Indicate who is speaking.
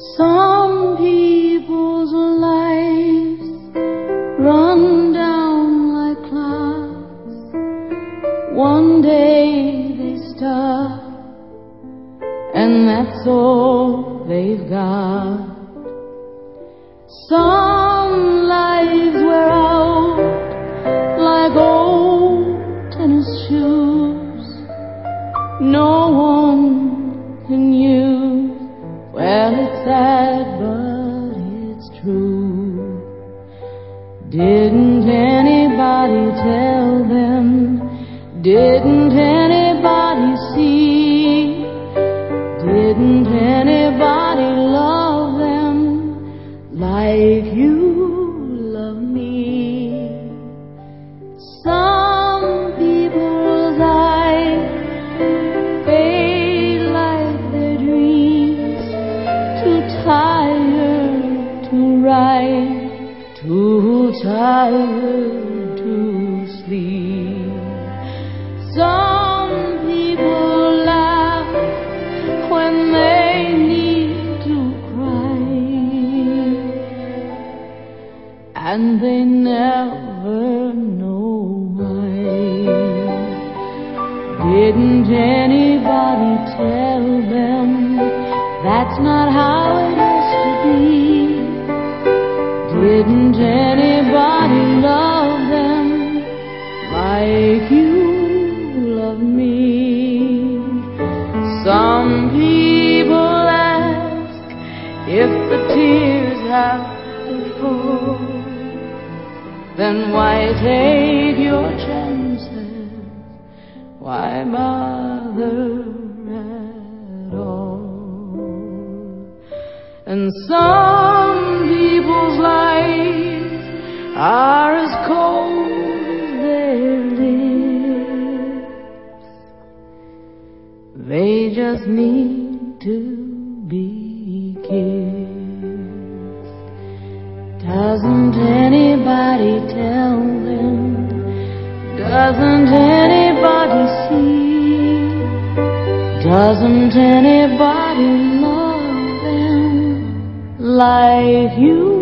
Speaker 1: Some people's lives run down like clouds. One day they stop, and that's all they've got. Some lives wear out like old tennis shoes. No one can use. Well, it's sad, but it's true. Didn't anybody tell them? Didn't anybody see? Didn't anybody love them like you love me? Some people's eyes fade like their dreams, too tired to write, too tired to sleep. Some people laugh when they need to cry, and they never know why. Didn't anybody tell them that's not how it is to be? Didn't anybody love them like you love me? Some people ask if the tears have to fall. Then why take your chances? Why bother at all? And some people's lives are as cold as their lips. They just need to be kissed. Doesn't anybody tell them? Doesn't anybody see? Doesn't anybody love them like you